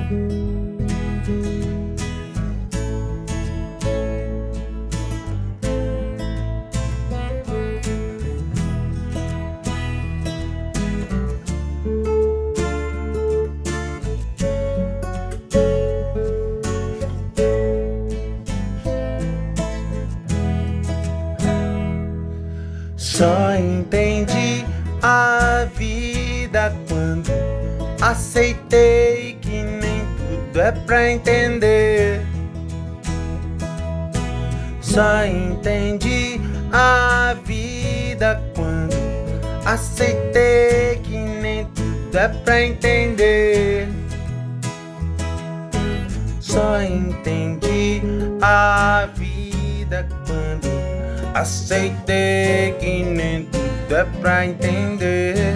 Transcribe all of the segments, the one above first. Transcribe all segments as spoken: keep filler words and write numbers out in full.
Só entendi a vida quando aceitei que nem tudo é pra entender. Só entendi a vida quando aceitei que nem tudo é pra entender. Só entendi a vida quando aceitei que nem tudo é pra entender.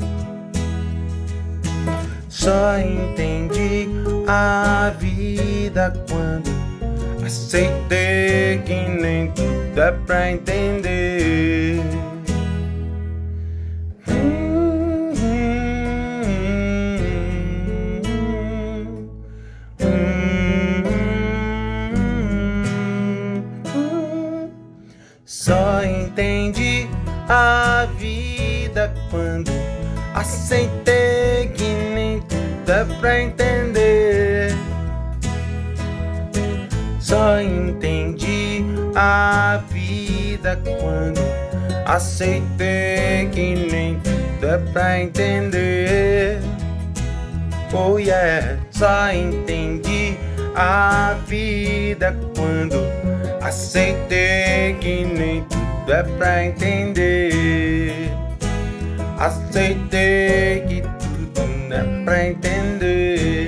Só entendi a vida quando aceitei que nem tudo é pra entender. Hum, hum, hum, hum, hum. Só entendi a vida quando aceitei que nem tudo é pra entender. Só entendi a vida quando aceitei que nem tudo é pra entender. Oh yeah, só entendi a vida quando aceitei que nem tudo é pra entender. Aceitei que tudo não é pra entender.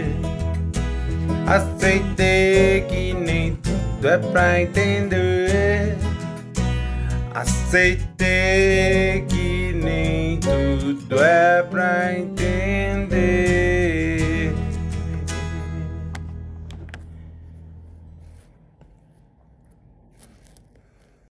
Aceitei que nem tudo é pra entender. Aceitei que nem tudo é pra entender.